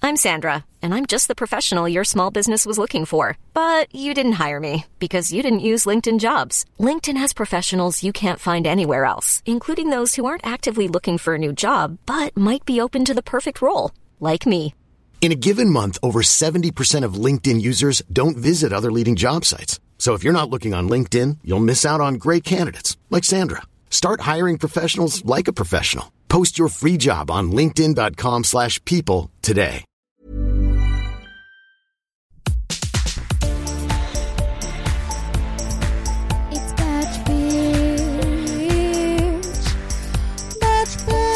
I'm Sandra, and I'm just the professional your small business was looking for. But you didn't hire me because you didn't use LinkedIn Jobs. LinkedIn has professionals you can't find anywhere else, including those who aren't actively looking for a new job, but might be open to the perfect role, like me. In a given month, over 70% of LinkedIn users don't visit other leading job sites. So if you're not looking on LinkedIn, you'll miss out on great candidates like Sandra. Start hiring professionals like a professional. Post your free job on linkedin.com/people today. It's Batch Bitch. Batch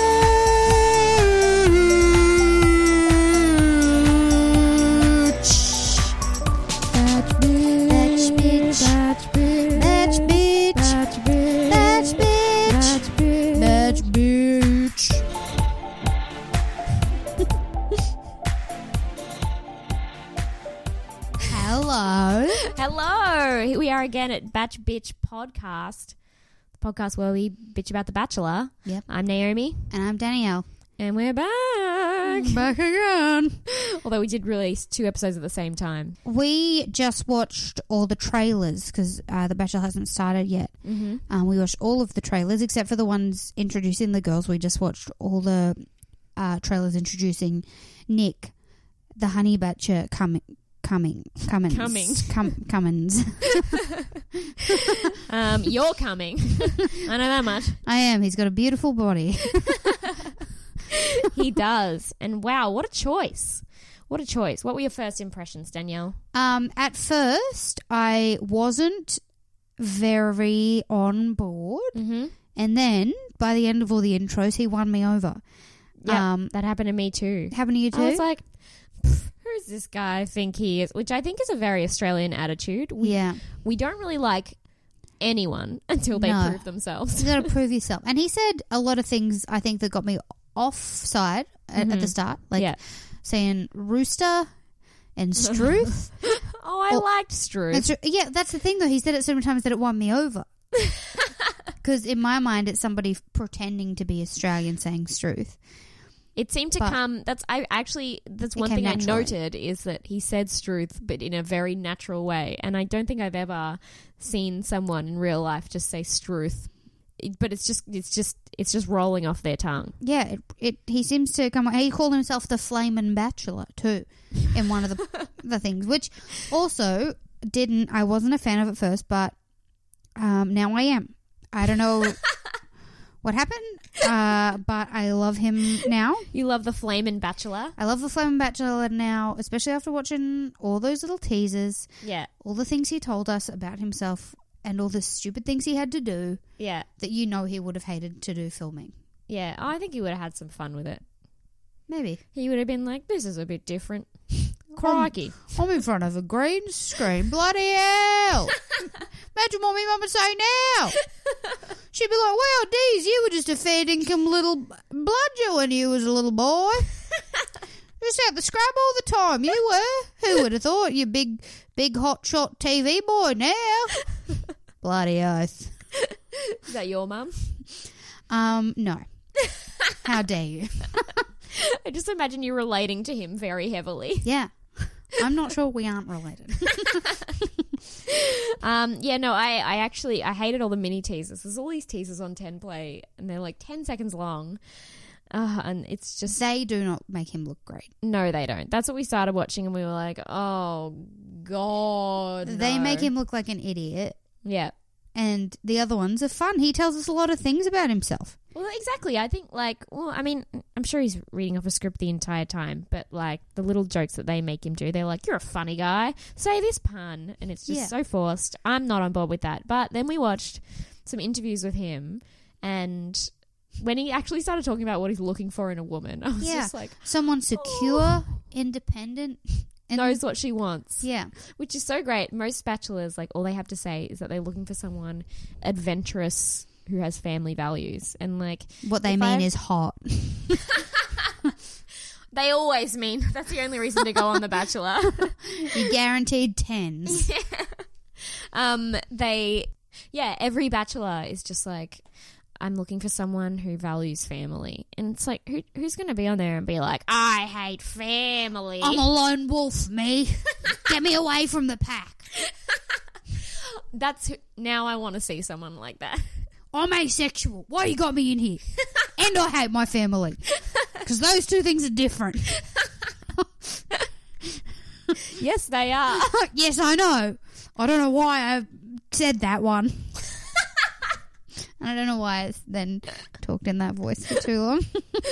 Bitch. Batch Bitch. Batch Bitch. Batch Bitch. Batch Bitch. Batch Bitch. Batch Bitch. Hello. Hello, here we are again at Batch Bitch Podcast, the podcast where we bitch about The Bachelor. Yep. I'm Naomi, And I'm Danielle. and we're back. Back again. Although we did release 2 episodes at the same time. We just watched all the trailers because The Bachelor hasn't started yet. Mm-hmm. We watched all of the trailers except for the ones introducing the girls. We just watched all the trailers introducing Nick, the honey badger Cummins. You're coming. I know that much. I am. He's got a beautiful body. He does. And wow, what a choice. What a choice. What were your first impressions, Danielle? At first, I wasn't very on board. Mm-hmm. And then, by the end of all the intros, he won me over. Yeah, that happened to me too. Happened to you too? I was like, who's this guy I think he is? Which I think is a very Australian attitude. We don't really like anyone until they prove themselves. You got to prove yourself. And he said a lot of things, I think, that got me offside at the start. Like saying rooster and struth. Oh, I liked Struth. Yeah, that's the thing, though. He said it so many times that it won me over. Because in my mind, it's somebody pretending to be Australian saying struth. It seemed to come. That's one thing I noted is that he said Struth, but in a very natural way. And I don't think I've ever seen someone in real life just say Struth, but it's just rolling off their tongue. Yeah, he seems to come. He called himself the Flamin' Bachelor too, in one of the things, which also I wasn't a fan of at first, but now I am. I don't know. What happened? But I love him now. You love the Flamin' Bachelor? I love the Flamin' Bachelor now, especially after watching all those little teasers. Yeah. All the things he told us about himself and all the stupid things he had to do. Yeah. That he would have hated to do filming. Yeah. I think he would have had some fun with it. Maybe. He would have been like, this is a bit different. Crikey. I'm in front of a green screen. Bloody hell. Imagine what my mum would say now. She'd be like, well, Deez, you were just a fair dinkum little bludger when you was a little boy. Just out the scrub all the time, you were. Who would have thought? You big hot shot TV boy now. Bloody oath. Is that your mum? No. How dare you? I just imagine you relating to him very heavily. Yeah. I'm not sure we aren't related. I hated all the mini teasers. There's all these teasers on 10 Play, and they're like 10 seconds long. And it's just... They do not make him look great. No, they don't. That's what we started watching, and we were like, oh, God, They no. make him look like an idiot. Yeah. And the other ones are fun. He tells us a lot of things about himself. Well, exactly. I think, I'm sure he's reading off a script the entire time, but, the little jokes that they make him do, they're like, you're a funny guy. Say this pun. And it's just so forced. I'm not on board with that. But then we watched some interviews with him, and when he actually started talking about what he's looking for in a woman, I was just like... Someone secure, independent... And knows what she wants. Yeah. Which is so great. Most bachelors, all they have to say is that they're looking for someone adventurous who has family values. And, what they mean is hot. They always mean. That's the only reason to go on The Bachelor. You're guaranteed 10s. Yeah. Every bachelor is just like... I'm looking for someone who values family. And it's like, who's going to be on there and be like, I hate family. I'm a lone wolf, me. Get me away from the pack. Now I want to see someone like that. I'm asexual. Why you got me in here? And I hate my family. Because those two things are different. Yes, they are. Yes, I know. I don't know why I said that one. And I don't know why I then talked in that voice for too long.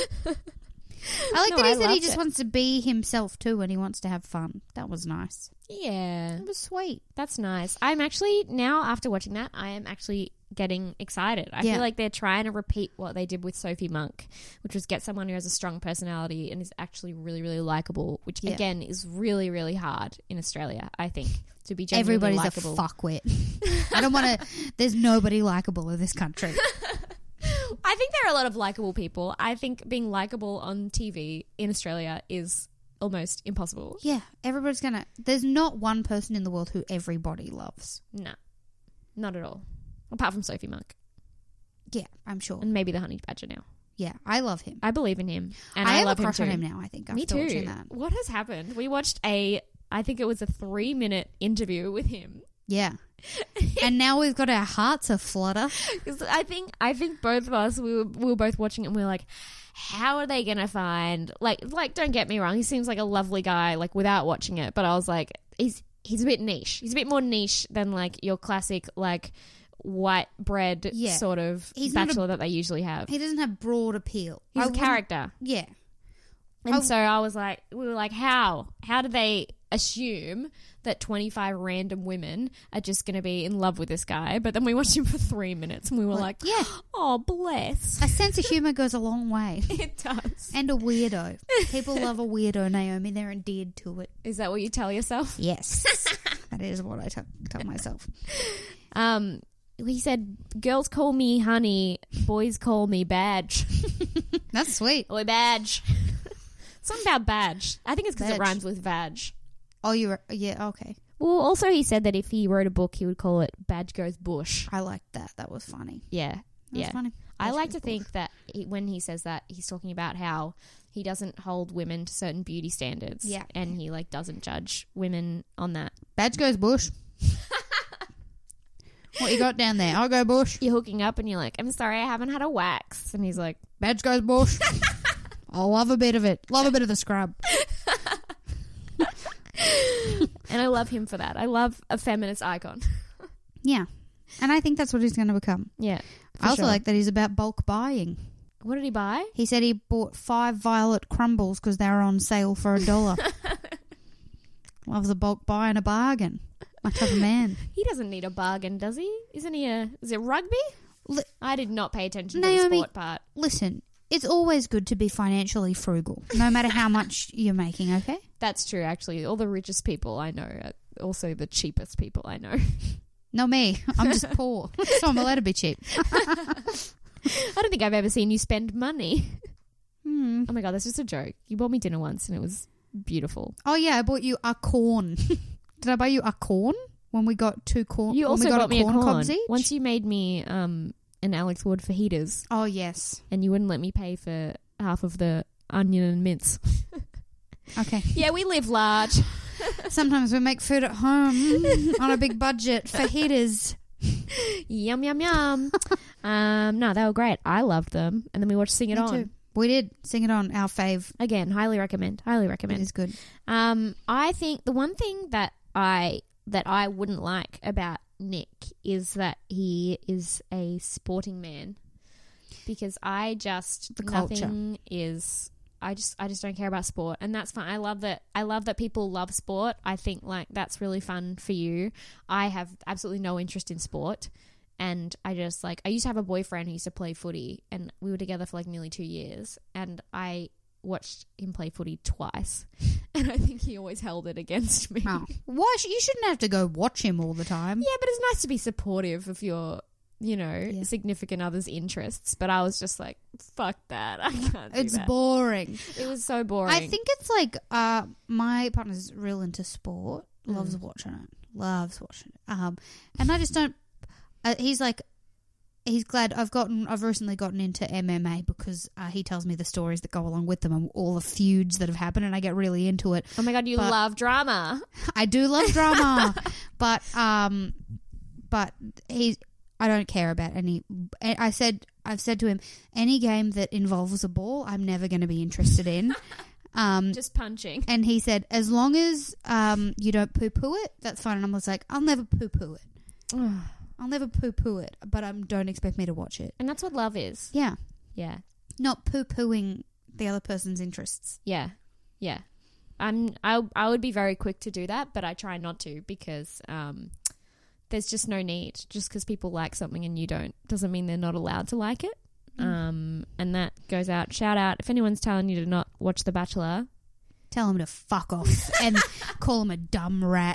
I like that he said he just wants to be himself too and he wants to have fun. That was nice. Yeah. It was sweet. That's nice. I'm actually, now after watching that, I am actually getting excited. I feel like they're trying to repeat what they did with Sophie Monk, which was get someone who has a strong personality and is actually really, really likable, which again is really, really hard in Australia, I think, to be genuinely likable. Everybody's a fuckwit. I don't want to, there's nobody likable in this country. I think there are a lot of likable people. I think being likable on TV in Australia is almost impossible. Yeah, everybody's going to, there's not one person in the world who everybody loves. No, not at all. Apart from Sophie Monk. Yeah, I'm sure. And maybe the Honey Badger now. Yeah, I love him. I believe in him. And I love have a crush him on too. him now, I think, Me after too. watching that. What has happened? We watched I think it was a 3-minute interview with him. Yeah. And now we've got our hearts aflutter. I think both of us, we were both watching it and we were like, how are they going to find, like, don't get me wrong, he seems like a lovely guy, like, without watching it, but I was like, he's a bit niche. He's a bit more niche than, like, your classic, like, white bread sort of bachelor that they usually have. He doesn't have broad appeal. He's a character. Yeah. And so I was like, we were like, how did they assume that 25 random women are just going to be in love with this guy? But then we watched him for 3 minutes and we were like, yeah, oh, bless. A sense of humour goes a long way. It does. And a weirdo. People love a weirdo, Naomi. They're endeared to it. Is that what you tell yourself? Yes. That is what I tell myself. He said, girls call me honey, boys call me badge. That's sweet. Or badge. Something about badge. I think it's because it Badge. rhymes with vag. Oh, yeah, okay. Well, also he said that if he wrote a book, he would call it Badge Goes Bush. I liked that. That was funny. Yeah. That was funny. I Badge like Goes to think that when he says that, he's talking about how he doesn't hold women to certain beauty standards. Yeah. And he, like, doesn't judge women on that. Badge goes bush. What you got down there? I'll go bush. You're hooking up and you're like, I'm sorry, I haven't had a wax. And he's like, Badge goes bush. I'll love a bit of it. Love a bit of the scrub. and I love him for that. I love a feminist icon. Yeah. And I think that's what he's going to become. Yeah. I also like that he's about bulk buying. What did he buy? He said he bought 5 violet crumbles because they were on sale for $1. Loves a bulk buy and a bargain. My type of man. He doesn't need a bargain, does he? Isn't he is it rugby? I did not pay attention to Naomi, the sport part. Listen, it's always good to be financially frugal, no matter how much you're making, okay? That's true, actually. All the richest people I know are also the cheapest people I know. Not me. I'm just poor. So I'm allowed to be cheap. I don't think I've ever seen you spend money. Hmm. Oh my God, that's just a joke. You bought me dinner once and it was beautiful. Oh, yeah, I bought you a corn. Did I buy you a corn when we got 2 corn? You also got me a corn. Cobs each? Once you made me an Alex Wood fajitas. Oh, yes. And you wouldn't let me pay for half of the onion and mince. Okay. Yeah, we live large. Sometimes we make food at home on a big budget. Fajitas. Yum, yum, yum. No, they were great. I loved them. And then we watched Sing It Me On. too. We did. Sing It On, our fave. Again, highly recommend. Highly It recommend. is good. I think the one thing that I wouldn't like about Nick is that he is a sporting man, because I just The culture. nothing is. I just don't care about sport, and that's fine. I love that people love sport. I think like that's really fun for you. I have absolutely no interest in sport, and I just like I used to have a boyfriend who used to play footy, and we were together for like nearly 2 years, and I watched him play footy twice, and I think he always held it against me. Oh. Why? You shouldn't have to go watch him all the time. Yeah, but it's nice to be supportive of your, significant other's interests. But I was just like, fuck that. I can't do It's that. boring. It was so boring. I think it's like my partner's real into sport. Loves watching it. And I just don't. He's like, he's glad I've recently gotten into MMA because he tells me the stories that go along with them and all the feuds that have happened, and I get really into it. Oh my God, you love drama. I do love drama, but I don't care about any. I've said to him, any game that involves a ball, I'm never going to be interested in. Just punching. And he said, as long as you don't poo-poo it, that's fine. And I was like, I'll never poo-poo it. I'll never poo-poo it, but don't expect me to watch it. And that's what love is. Yeah. Yeah. Not poo-pooing the other person's interests. Yeah. Yeah. I would be very quick to do that, but I try not to because there's just no need. Just because people like something and you don't doesn't mean they're not allowed to like it. And that goes out. Shout out. If anyone's telling you to not watch The Bachelor, tell him to fuck off and call him a dumb rat.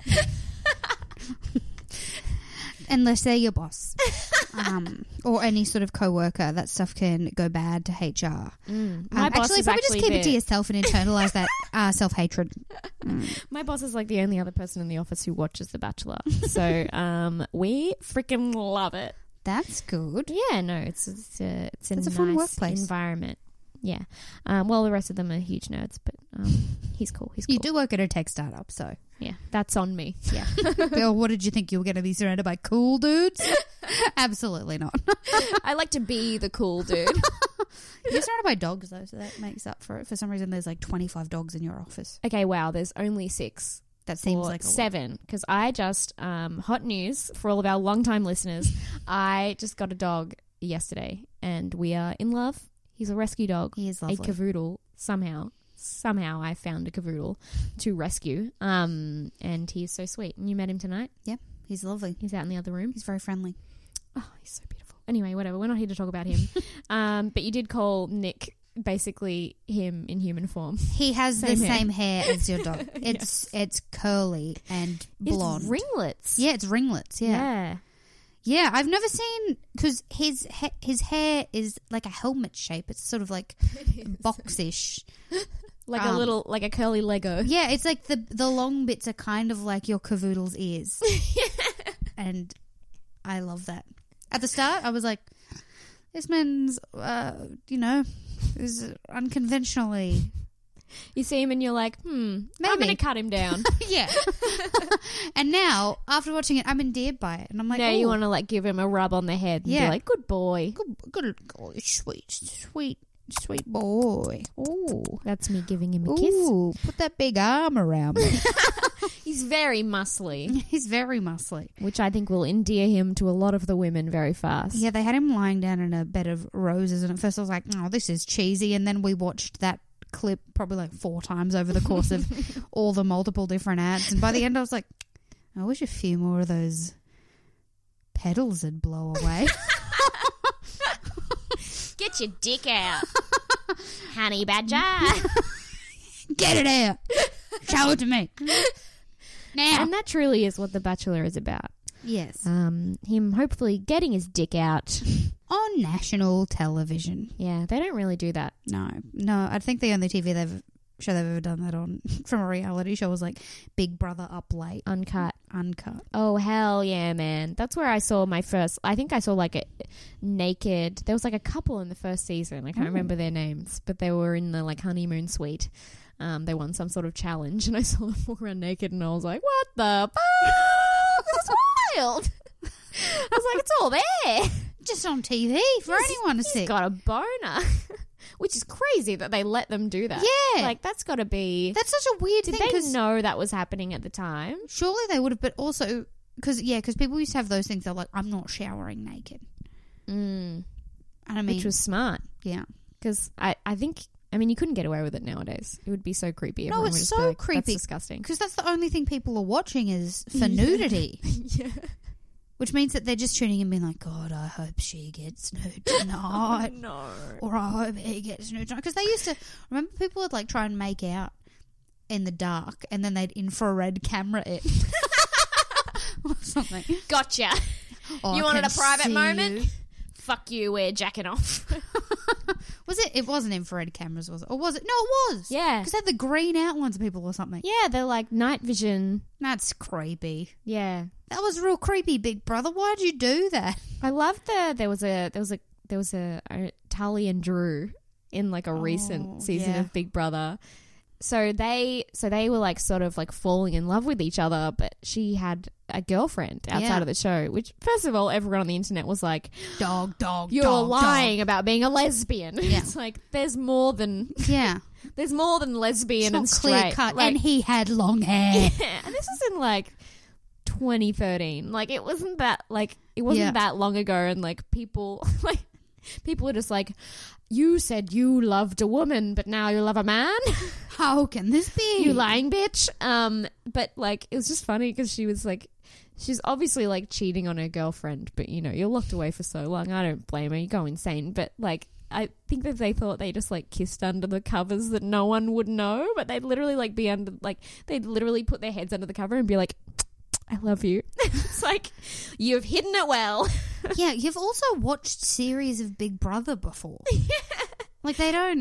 Unless they're your boss. Or any sort of co-worker. That stuff can go bad to HR. My boss actually, is probably just keep it to yourself and internalize that self-hatred. My boss is like the only other person in the office who watches The Bachelor. So we freaking love it. That's good. Yeah, no, it's a fun nice workplace environment. Yeah. Well, the rest of them are huge nerds, but he's cool. He's cool. You do work at a tech startup, so. Yeah, that's on me. Yeah. Bill, what did you think you were going to be surrounded by cool dudes? Absolutely not. I like to be the cool dude. You're surrounded by dogs, though, so that makes up for it. For some reason, there's like 25 dogs in your office. Okay, wow, there's only 6. That seems like 7, because I just, hot news for all of our long-time listeners, I just got a dog yesterday, and we are in love. He's a rescue dog. He is lovely. A cavoodle, somehow I found a cavoodle to rescue, and he's so sweet. And you met him tonight? Yeah, he's lovely. He's out in the other room. He's very friendly. Oh, he's so beautiful. Anyway, whatever. We're not here to talk about him. But you did call Nick basically him in human form. He has the same hair as your dog. It's curly and blonde. It's ringlets. Yeah, it's ringlets. Yeah. Yeah, I've never seen, because his hair is like a helmet shape. It's sort of like boxish. Like a curly Lego. Yeah, it's like the long bits are kind of like your cavoodle's ears. And I love that. At the start, I was like, this man's, is unconventionally. You see him and you're like, I'm going to cut him down. Yeah. And now, after watching it, I'm endeared by it. And I'm like, now you want to like give him a rub on the head and be like, good boy. Good sweet boy. Ooh. That's me giving him a kiss. Ooh, put that big arm around me. He's very muscly. He's very muscly. Which I think will endear him to a lot of the women very fast. Yeah, they had him lying down in a bed of roses, and at first I was like, oh, this is cheesy. And then we watched that clip probably like 4 times over the course of all the multiple different ads. And by the end I was like, I wish a few more of those petals would blow away. Get your dick out. Honey badger. Get it out. Show it to me. Now. And that truly is what The Bachelor is about. Yes. Him hopefully getting his dick out. On national television. Yeah, they don't really do that. No. I think the only TV show they've ever done that on from a reality show was like Big Brother Up Late. Uncut. Oh, hell yeah, man. That's where I saw my first, I think I saw like a naked, there was like a couple in the first season. I can't remember their names, but they were in the like honeymoon suite. They won some sort of challenge and I saw them walk around naked and I was like, what the fuck? That's wild. I was like, it's all there. Just on TV for anyone to see. He's got a boner. Which is crazy that they let them do that. Yeah. Like, that's got to be... That's such a weird thing. Did they know that was happening at the time? Surely they would have, but also... Because people used to have those things. They're like, I'm not showering naked. And I mean... Which was smart. Yeah. Because I think... I mean, you couldn't get away with it nowadays. It would be so creepy. No, it's so creepy. That's disgusting. Because that's the only thing people are watching is for nudity. Yeah. Which means that they're just tuning in and being like, God, I hope she gets nude tonight. No. Or I hope he gets nude tonight. Because they used to... Remember people would like try and make out in the dark and then they'd infrared camera it. Or something. Gotcha. You wanted a private moment? fuck you, we're jacking off. Was it? It wasn't infrared cameras, was it? Or was it? No, it was. Yeah. Because they had the green outlines of people or something. Yeah, they're like night vision. That's creepy. Yeah. That was real creepy, Big Brother. Why'd you do that? I love there was a Tully and Drew in like a recent season of Big Brother. So they were like sort of like falling in love with each other, but she had a girlfriend outside of the show, which first of all, everyone on the internet was like, dog, you're lying about being a lesbian. Yeah. It's like there's more than lesbian and straight. Clear cut. Like, and he had long hair. yeah, and this was in like 2013. Like it wasn't that that long ago, and like people were just like, you said you loved a woman, but now you love a man? How can this be? You lying bitch. But like, it was just funny because she was like, she's obviously like cheating on her girlfriend, but you know, you're locked away for so long. I don't blame her. You go insane. But like, I think that they thought they just like kissed under the covers that no one would know, but they'd literally like be under, like they'd literally put their heads under the cover and be like, I love you. It's like, you've hidden it well. Yeah, you've also watched series of Big Brother before. Yeah. Like they're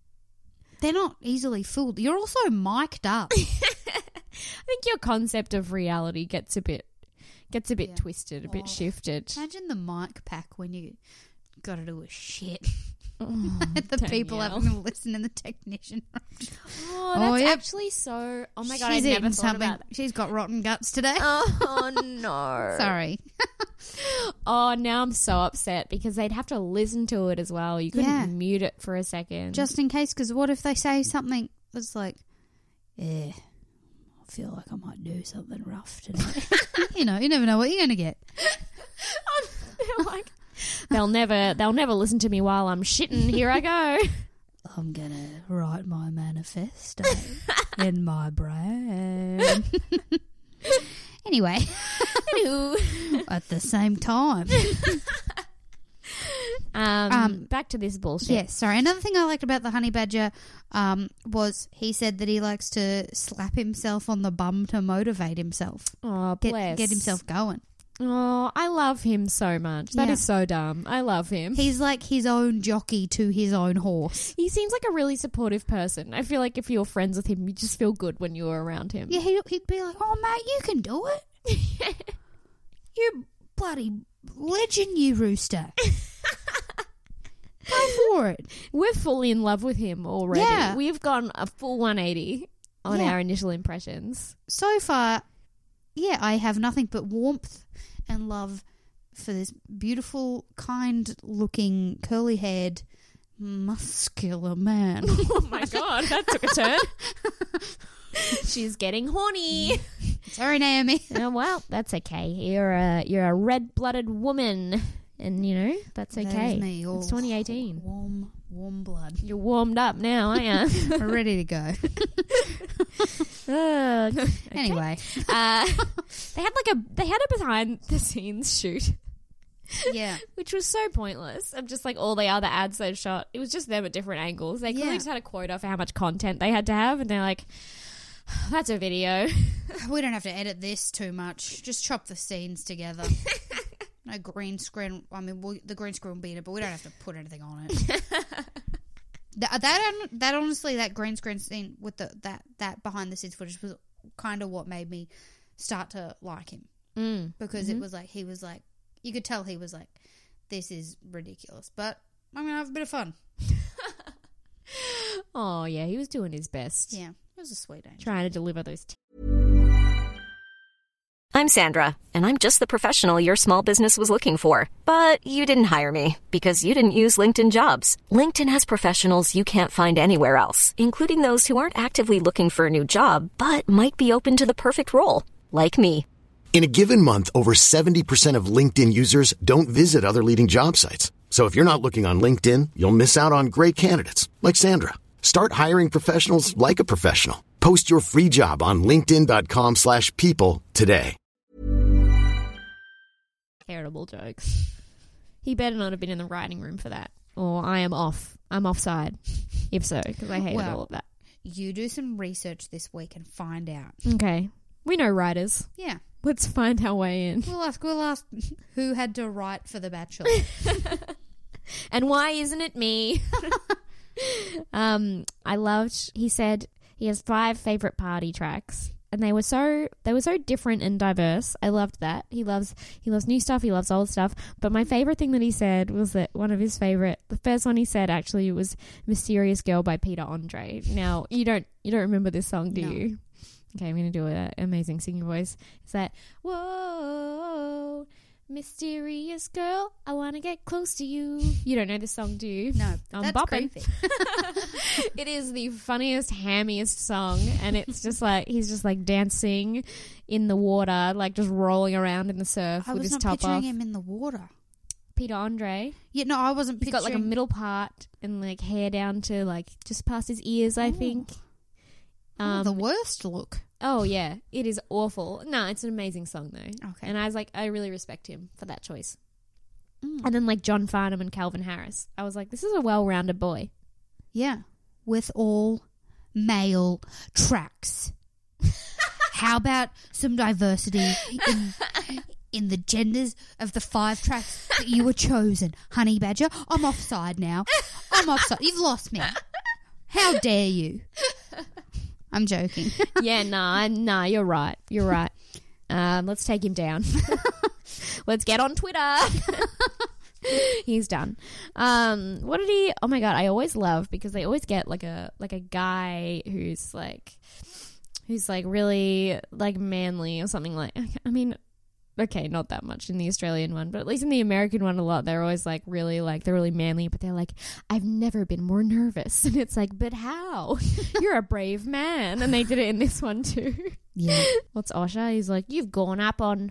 not easily fooled. You're also mic'd up. I think your concept of reality gets a bit twisted, a bit shifted. Imagine the mic pack when you got to do a shit. Oh, the people having to listen in the technician room. Oh, that's actually so... Oh, my God, I never thought about that. She's got rotten guts today. Oh, no. Sorry. Oh, now I'm so upset because they'd have to listen to it as well. You couldn't mute it for a second. Just in case, because what if they say something that's like, I feel like I might do something rough today. You know, you never know what you're going to get. They're like... They'll never listen to me while I'm shitting. Here I go. I'm going to write my manifesto in my brain. Anyway. At the same time. Back to this bullshit. Yes, sorry. Another thing I liked about the honey badger was he said that he likes to slap himself on the bum to motivate himself. Oh, bless. Get himself going. Oh, I love him so much. That is so dumb. I love him. He's like his own jockey to his own horse. He seems like a really supportive person. I feel like if you're friends with him, you just feel good when you're around him. Yeah, he'd be like, oh, mate, you can do it. You bloody legend, you rooster. Go for it. We're fully in love with him already. Yeah. We've gone a full 180 on our initial impressions. So far, I have nothing but warmth and love for this beautiful, kind-looking, curly-haired, muscular man. Oh, my God. That took a turn. She's getting horny. Sorry, Naomi. Oh, well, that's okay. You're a red-blooded woman, and, you know, that's okay. That is me. It's 2018. Warm blood. You're warmed up now, aren't you? We're ready to go. Anyway, they had a behind the scenes shoot. Yeah, which was so pointless. Of just like all the other ads they've shot, it was just them at different angles. They clearly just had a quota for how much content they had to have, and they're like, "That's a video. We don't have to edit this too much. Just chop the scenes together." No green screen. I mean, the green screen will be in it, but we don't have to put anything on it. That honestly, that green screen scene with that behind the scenes footage was kind of what made me start to like him, because it was like he was like, you could tell he was like, this is ridiculous, but I'm gonna have a bit of fun. Oh yeah, he was doing his best. Yeah, it was a sweet angel. Trying to deliver those. I'm Sandra, and I'm just the professional your small business was looking for. But you didn't hire me because you didn't use LinkedIn Jobs. LinkedIn has professionals you can't find anywhere else, including those who aren't actively looking for a new job, but might be open to the perfect role, like me. In a given month, over 70% of LinkedIn users don't visit other leading job sites. So if you're not looking on LinkedIn, you'll miss out on great candidates like Sandra. Start hiring professionals like a professional. Post your free job on linkedin.com/people today. Terrible jokes. He better not have been in the writing room for that. Or I am off. I'm offside. If so, because I hated all of that. You do some research this week and find out. Okay. We know writers. Yeah. Let's find our way in. We'll ask who had to write for The Bachelor. And why isn't it me? He said he has 5 favorite party tracks, and they were so different and diverse. I loved that. He loves new stuff, he loves old stuff. But my favorite thing that he said was that the first one he said actually was Mysterious Girl by Peter Andre. Now, you don't remember this song, do you? Okay, I'm going to do an amazing singing voice. It's that, whoa, mysterious girl, I want to get close to you. You don't know this song, do you? No, I'm that's bopping. creepy. It is the funniest, hammiest song, and it's just like he's just like dancing in the water, like just rolling around in the surf with his top off. I was not picturing him in the water. Peter Andre. Yeah, no, I wasn't He's picturing. got like a middle part and like hair down to like just past his ears, I think. The worst look. Oh, yeah. It is awful. No, it's an amazing song, though. Okay. And I really respect him for that choice. And then, like, John Farnham and Calvin Harris. I was like, this is a well-rounded boy. Yeah. With all male tracks. How about some diversity in the genders of the 5 tracks that you were chosen? Honey Badger, I'm offside now. I'm offside. You've lost me. How dare you? I'm joking. Yeah, nah, you're right. You're right. Let's take him down. Let's get on Twitter. He's done. What did he? Oh my God, I always love because they always get like a guy who's like really like manly or something like. I mean, okay, not that much in the Australian one, but at least in the American one a lot. They're always like really like they're really manly, but they're like, I've never been more nervous, and it's like, but how? You're a brave man, and they did it in this one too. Yeah. What's Osher? He's like, you've been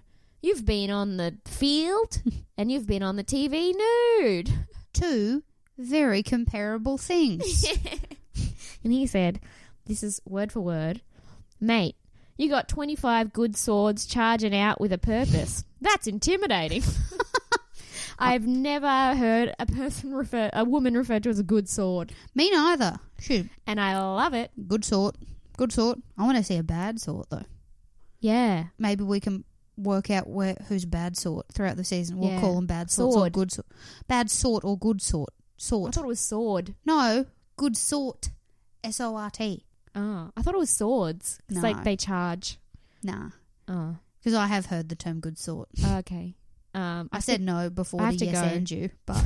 on the field and you've been on the TV nude. 2 very comparable things. And he said, this is word for word, mate, you got 25 good swords charging out with a purpose. That's intimidating. I've never heard a woman referred to as a good sword. Me neither. Shoot. And I love it. Good sort. Good sort. I want to see a bad sort, though. Yeah. Maybe we can work out who's bad sort throughout the season. We'll call them bad sorts Sword. or good sort. Bad sort or good sort. Sort. I thought it was sword. No, good sort. SORT. Oh, I thought it was swords. It's No. like they charge. Nah. Oh, Because I have heard the term good sort. okay. I said no before I the have to yes go. and you, but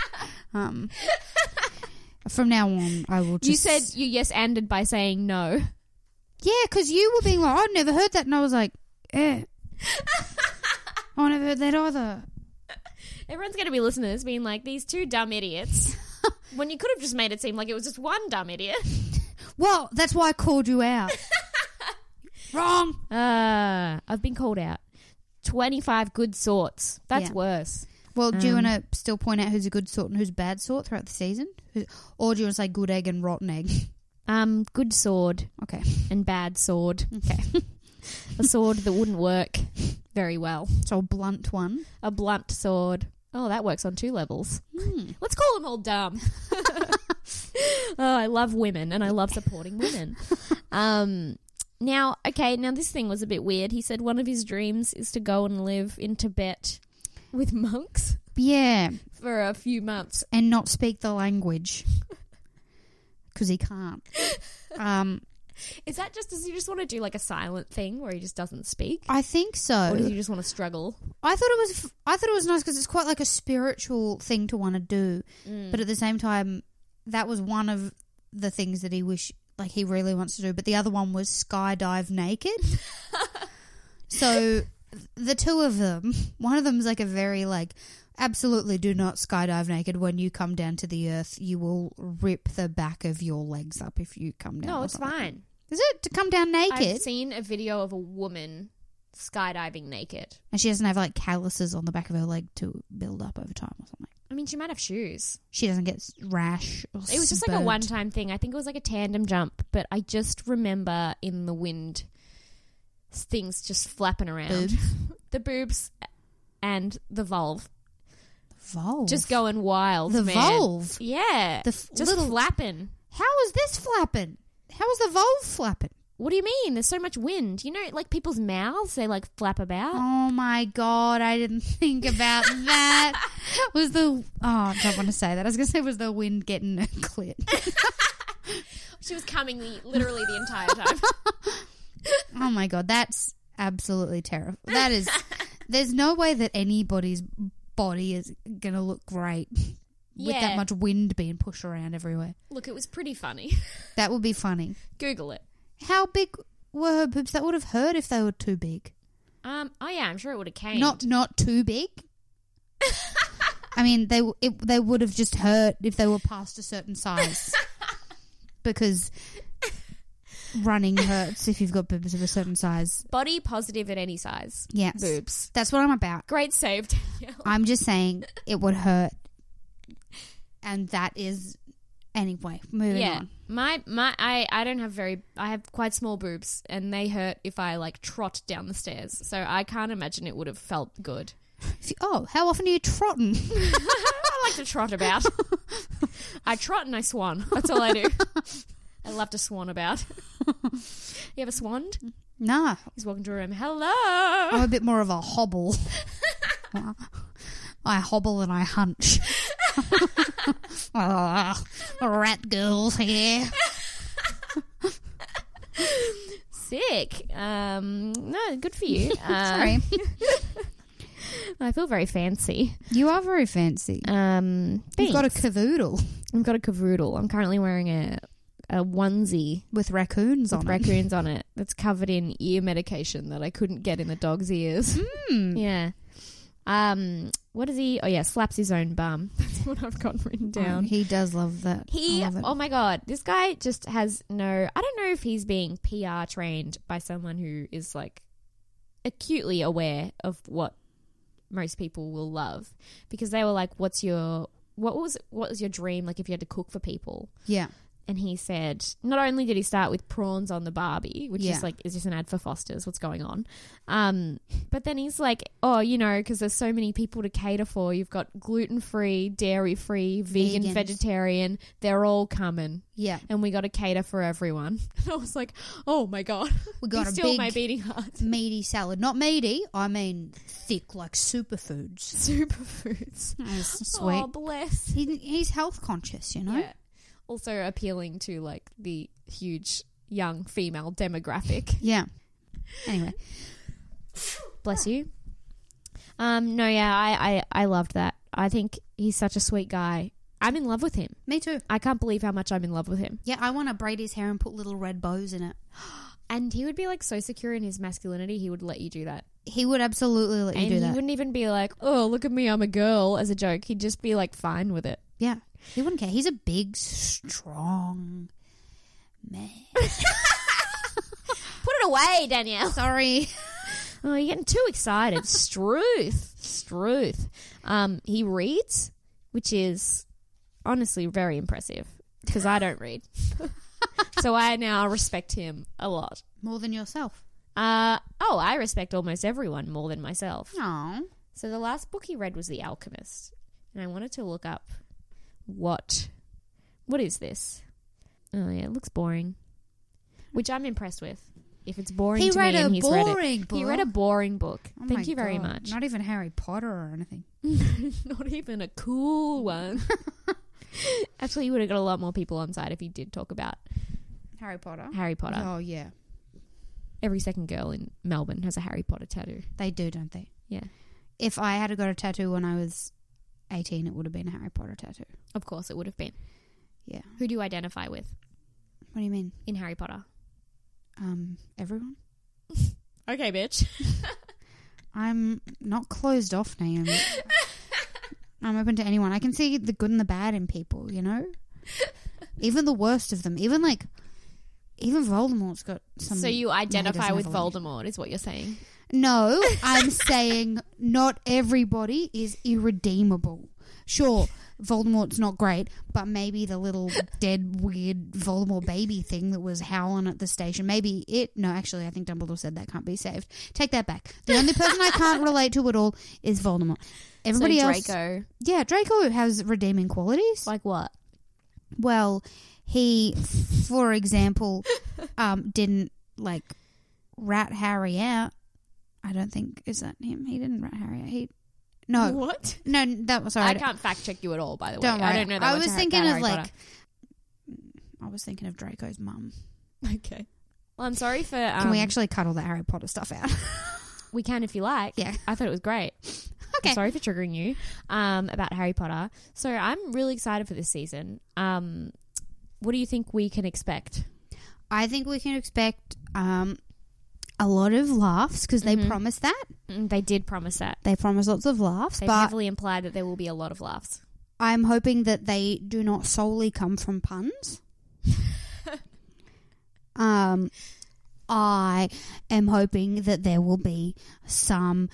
from now on I will just... You said you yes-anded by saying no. Yeah, because you were being like, I've never heard that, and I was like, I never heard that either. Everyone's going to be listening to this being like, these 2 dumb idiots. When you could have just made it seem like it was just one dumb idiot. Well, that's why I called you out. Wrong. I've been called out. 25 good sorts. That's Yeah. worse. Well, do you want to still point out who's a good sort and who's bad sort throughout the season? Or do you want to say good egg and rotten egg? Good sword Okay. and bad sword. Okay. A sword that wouldn't work very well. So a blunt one. A blunt sword. Oh, that works on 2 levels. Let's call them all dumb. Oh, I love women and I love supporting women. Now this thing was a bit weird. He said one of his dreams is to go and live in Tibet with monks Yeah. for a few months. And not speak the language. Because he can't. Is that just, does he just want to do like a silent thing where he just doesn't speak? I think so. Or does he just want to struggle? I thought it was nice because it's quite like a spiritual thing to want to do. But at the same time, that was one of the things that he really wants to do. But the other one was skydive naked. So the 2 of them, one of them is like a very like, absolutely do not skydive naked. When you come down to the earth, you will rip the back of your legs up if you come down. No, or it's something. fine. Is it to come down naked? I've seen a video of a woman skydiving naked. And she doesn't have like calluses on the back of her leg to build up over time or something. I mean, she might have shoes. She doesn't get rash or It was just like a one-time thing. I think it was like a tandem jump, but I just remember in the wind things just flapping around. Boobs. The boobs and the vulve. Vulve? Just going wild, The man. vulve? Yeah. The just flapping. How is this flapping? How is the vulve flapping? What do you mean? There's so much wind. You know, like people's mouths, they like flap about. Oh my God, I didn't think about that. I don't want to say that. I was going to say was the wind getting a clit. She was coming literally the entire time. Oh my God, that's absolutely terrible. That is, there's no way that anybody's body is going to look great with that much wind being pushed around everywhere. Look, it was pretty funny. That would be funny. Google it. How big were her boobs? That would have hurt if they were too big. Oh yeah, I'm sure it would have came. Not too big. I mean, they would have just hurt if they were past a certain size. Because running hurts if you've got boobs of a certain size. Body positive at any size. Yes. Boobs. That's what I'm about. Great save, Danielle. I'm just saying it would hurt. And that is... Anyway, moving on. I don't have I have quite small boobs and they hurt if I like trot down the stairs. So I can't imagine it would have felt good. How often are you trotting? I like to trot about. I trot and I swan. That's all I do. I love to swan about. You ever swanned? Nah. He's walking to a room. Hello. I'm a bit more of a hobble. I hobble and I hunch. Rat girls here. Sick. No, good for you. Sorry. I feel very fancy. You are very fancy. You've got a cavoodle. I've got a cavoodle. I'm currently wearing a onesie with raccoons on it that's covered in ear medication that I couldn't get in the dog's ears. Yeah. What is he? Oh yeah, slaps his own bum. That's what I've got written down. He does love that. Oh my God, this guy just has I don't know if he's being PR trained by someone who is like acutely aware of what most people will love, because they were like, what was your dream, like if you had to cook for people? Yeah. And he said, not only did he start with prawns on the Barbie, which is like, is this an ad for Foster's? What's going on? But then he's like, oh, you know, because there's so many people to cater for. You've got gluten-free, dairy-free, vegan, Vegans. Vegetarian. They're all coming. Yeah. And we got to cater for everyone. And I was like, oh my God. We got He's a still big my beating heart. meaty salad. Not meaty, I mean thick, like superfoods. Superfoods. That's sweet. Oh, bless. He's health conscious, you know? Yeah. Also appealing to like the huge young female demographic. Yeah. Anyway. Bless you. No, yeah, I loved that. I think he's such a sweet guy. I'm in love with him. Me too. I can't believe how much I'm in love with him. Yeah, I want to braid his hair and put little red bows in it. And he would be like so secure in his masculinity, he would let you do that. He would absolutely let you do And that. he wouldn't even be like, oh, look at me, I'm a girl, as a joke. He'd just be like fine with it. Yeah. He wouldn't care. He's a big, strong man. Put it away, Danielle. Sorry. Oh, you're getting too excited. Struth. He reads, which is honestly very impressive because I don't read. So I now respect him a lot. More than yourself. I respect almost everyone more than myself. Aww. So the last book he read was The Alchemist. And I wanted to look up what is this? Oh, yeah, it looks boring. Which I'm impressed with. If it's boring to me and he's read it. He read a boring book. Oh Thank you very much. Not even Harry Potter or anything. Not even a cool one. Actually, you would have got a lot more people on side if he did talk about Harry Potter? Harry Potter. Oh, yeah. Every second girl in Melbourne has a Harry Potter tattoo. They do, don't they? Yeah. If I had got a tattoo when I was 18, it would have been a Harry Potter tattoo. Of course it would have been. Yeah. Who do you identify with What do you mean? in Harry Potter? Everyone? Okay, bitch. I'm not closed off, Naomi. I'm open to anyone. I can see the good and the bad in people, you know? Even the worst of them. Even Voldemort's got some... So you identify No, with he doesn't have a Voldemort is what you're saying? No, I'm saying not everybody is irredeemable. Sure, Voldemort's not great, but maybe the little dead, weird Voldemort baby thing that was howling at the station, maybe it... No, actually, I think Dumbledore said that can't be saved. Take that back. The only person I can't relate to at all is Voldemort. Everybody so else... Draco. Yeah, Draco has redeeming qualities. Like what? Well, he, for example, didn't like rat Harry out. I don't think, is that him? He didn't rat Harry out. No. What? No, that was, sorry. I can't fact check you at all, by the way. Don't worry. I don't know that I much was about thinking of Harry like, Potter. I was thinking of Draco's mum. Okay. Well, I'm sorry for... Can we actually cut all the Harry Potter stuff out? We can if you like. Yeah. I thought it was great. Okay. I'm sorry for triggering you about Harry Potter. So I'm really excited for this season. What do you think we can expect? I think we can expect a lot of laughs because they promised that. They did promise that. They promised lots of laughs, They but heavily implied that there will be a lot of laughs. I'm hoping that they do not solely come from puns. I am hoping that there will be some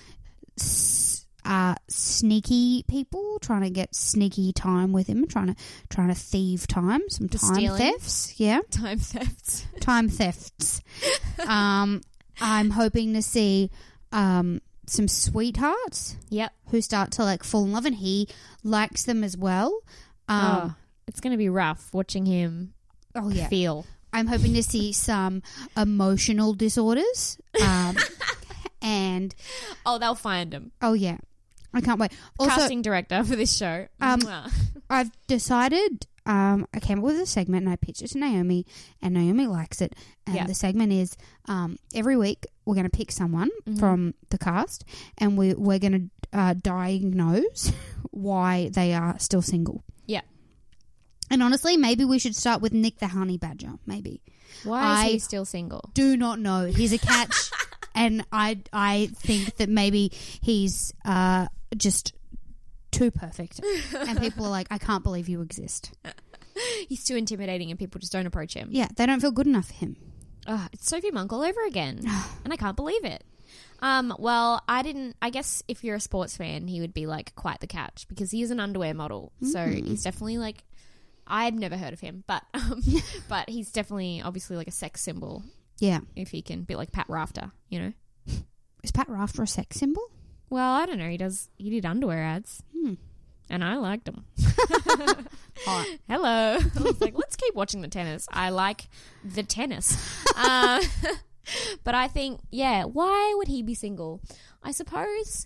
sneaky people trying to get sneaky time with him, trying to thieve time, some time stealing? thefts. Yeah, Time thefts. time thefts. I'm hoping to see some sweethearts Yep. who start to like fall in love, and he likes them as well. It's going to be rough watching him Oh yeah, feel. I'm hoping to see some emotional disorders. And Oh, they'll find him. oh yeah, I can't wait. Also, Casting director for this show. Mwah. I've decided. I came up with a segment and I pitched it to Naomi, and Naomi likes it. And Yeah. the segment is every week we're going to pick someone from the cast, and we're going to diagnose why they are still single. Yeah. And honestly, maybe we should start with Nick the Honey Badger. Maybe. Why is he still single? Do not know. He's a catch, and I think that maybe he's just too perfect, and people are like, I can't believe you exist. He's too intimidating and people just don't approach him. Yeah, they don't feel good enough for him. It's Sophie Monk all over again. And I can't believe it. Well, I guess if you're a sports fan, he would be like quite the catch because he is an underwear model. So he's definitely like, I'd never heard of him, but he's definitely obviously like a sex symbol. Yeah. If he can be like Pat Rafter, you know? Is Pat Rafter a sex symbol? Well, I don't know. He did underwear ads. And I liked them. Hot. Hello. I was like, let's keep watching the tennis. I like the tennis. But I think, yeah, why would he be single? I suppose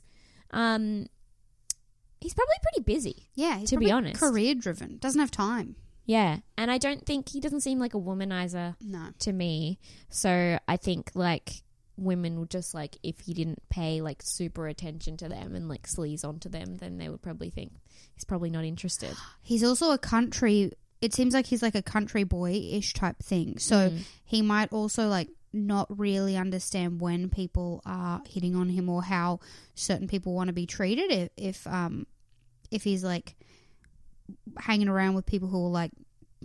he's probably pretty busy. Yeah, he's to be probably honest. career driven. Doesn't have time. Yeah. And I don't think he doesn't seem like a womanizer No. to me. So I think like women would just like, if he didn't pay like super attention to them and like sleaze onto them, then they would probably think he's probably not interested. He's also a country. It seems like he's like a country boy-ish type thing. So he might also like not really understand when people are hitting on him or how certain people want to be treated. If he's like hanging around with people who are like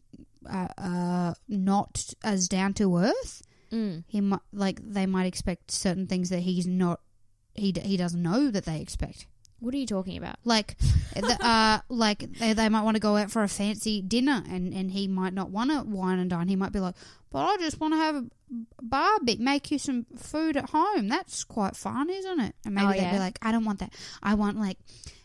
not as down to earth, he might like they might expect certain things that he's not. He doesn't know that they expect. What are you talking about? Like, like they might want to go out for a fancy dinner, and he might not want to wine and dine. He might be like, "But I just want to have a barbecue, make you some food at home. That's quite fun, isn't it?" And maybe they'd be like, "I don't want that. I want like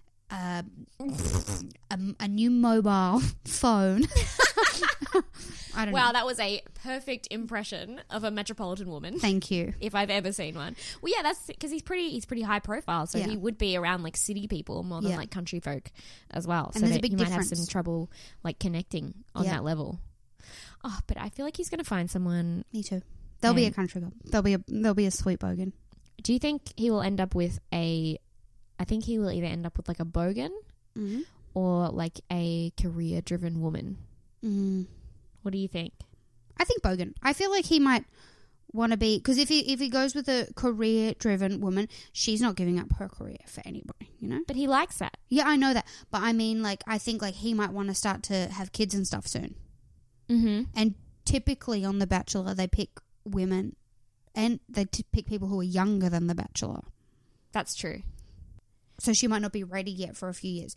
a new mobile phone." I don't know. Wow, that was a perfect impression of a metropolitan woman. Thank you. If I've ever seen one. Well, yeah, that's because he's pretty high profile, so Yeah. he would be around like city people more than Yeah. like country folk as well. And so there's a that big you might have difference. some trouble like connecting on Yeah. that level. Oh, but I feel like he's going to find someone. Me too. There'll be a And- country girl. There'll be a sweet bogan. Do you think he will end up with I think he will either end up with like a bogan Mm-hmm. or like a career-driven woman. What do you think? I think bogan. I feel like he might want to be, because if he goes with a career-driven woman, she's not giving up her career for anybody, you know? But he likes that. Yeah, I know that. But I mean, like, I think like he might want to start to have kids and stuff soon. Mm-hmm. And typically on The Bachelor, they pick women and they pick people who are younger than The Bachelor. That's true. So she might not be ready yet for a few years.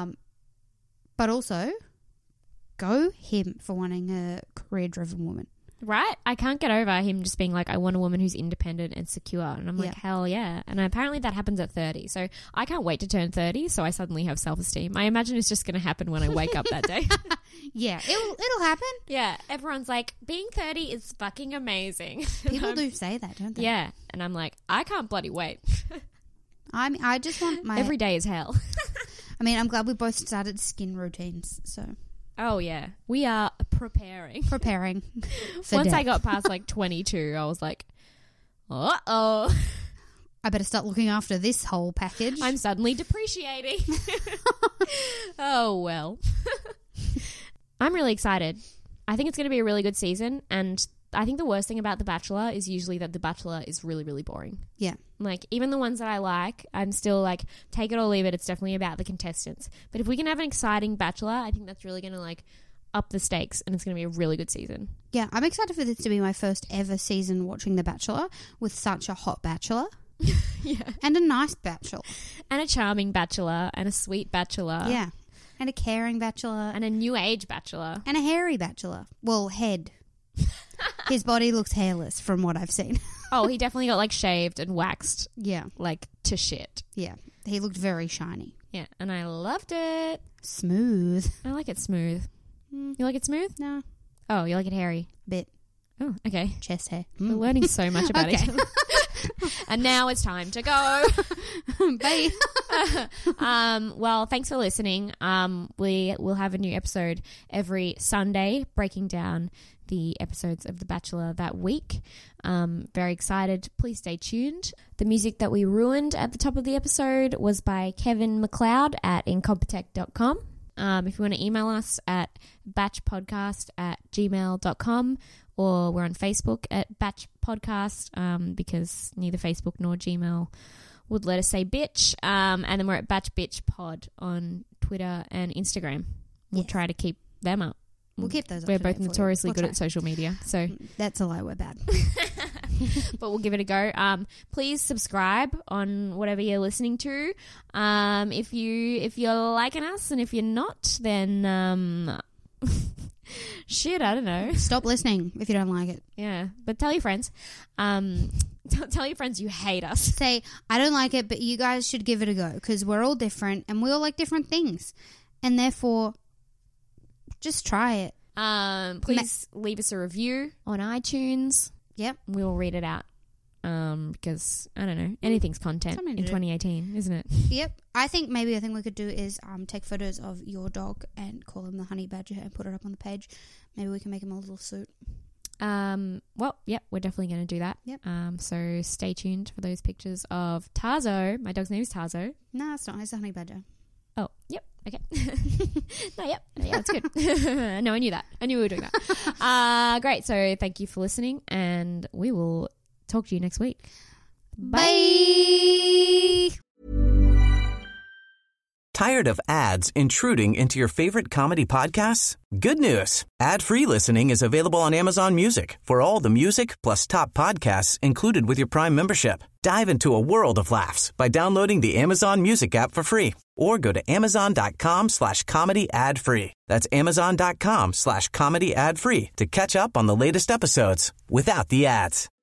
But also, go him for wanting a career-driven woman. Right? I can't get over him just being like, I want a woman who's independent and secure. And I'm like, hell yeah. And apparently that happens at 30. So I can't wait to turn 30 so I suddenly have self-esteem. I imagine it's just going to happen when I wake up that day. Yeah, it'll happen. Yeah. Everyone's like, being 30 is fucking amazing. People do say that, don't they? Yeah. And I'm like, I can't bloody wait. I just want my... Every day is hell. I mean, I'm glad we both started skin routines, so... Oh, yeah. We are preparing. For Once death. I got past like 22, I was like, uh-oh. I better start looking after this whole package. I'm suddenly depreciating. Oh, well. I'm really excited. I think it's going to be a really good season, and I think the worst thing about The Bachelor is usually that The Bachelor is really, really boring. Yeah. Like, even the ones that I like, I'm still like, take it or leave it. It's definitely about the contestants. But if we can have an exciting Bachelor, I think that's really going to, like, up the stakes, and it's going to be a really good season. Yeah, I'm excited for this to be my first ever season watching The Bachelor with such a hot Bachelor. Yeah. And a nice Bachelor. And a charming Bachelor, and a sweet Bachelor. Yeah. And a caring Bachelor. And a new age Bachelor. And a hairy Bachelor. Well, head. His body looks hairless from what I've seen. Oh, he definitely got, like, shaved and waxed, Yeah. like, to shit. Yeah. He looked very shiny. Yeah, and I loved it. Smooth. I like it smooth. You like it smooth? No. Oh, you like it hairy? Bit. Oh, okay. Chest hair. We're learning so much about each Okay. other. And now it's time to go. Bye. Well, thanks for listening. We will have a new episode every Sunday, breaking down the episodes of The Bachelor that week. Very excited. Please stay tuned. The music that we ruined at the top of the episode was by Kevin McLeod at incompetech.com. If you want to email us at batchpodcast@gmail.com, or we're on Facebook at Batch Podcast, because neither Facebook nor Gmail would let us say bitch. And then we're at Batch Bitch Pod on Twitter and Instagram. We'll try to keep them up. We'll keep those up We're to both date for you. notoriously We'll good try. at social media, so That's a lie, we're bad. but we'll give it a go. Please subscribe on whatever you're listening to. If you're liking us, and if you're not, then shit, I don't know. Stop listening if you don't like it. Yeah, but tell your friends. Tell your friends you hate us. Say, I don't like it, but you guys should give it a go, because we're all different and we all like different things. And therefore, just try it. Please leave us a review on iTunes. Yep. We'll read it out. Because, I don't know, anything's content Something in to do. 2018, isn't it? Yep. I think maybe a thing we could do is take photos of your dog and call him the honey badger and put it up on the page. Maybe we can make him a little suit. Well, yep, we're definitely going to do that. Yep. So stay tuned for those pictures of Tarzo. My dog's name is Tarzo. No, it's not. It's a honey badger. Oh, yep. Okay. No, yep. Yeah, that's good. No, I knew that. I knew we were doing that. Great. So thank you for listening, and we will talk to you next week. Bye. Tired of ads intruding into your favorite comedy podcasts? Good news. Ad-free listening is available on Amazon Music for all the music plus top podcasts included with your Prime membership. Dive into a world of laughs by downloading the Amazon Music app for free, or go to amazon.com/comedy ad-free. That's amazon.com/comedy ad-free to catch up on the latest episodes without the ads.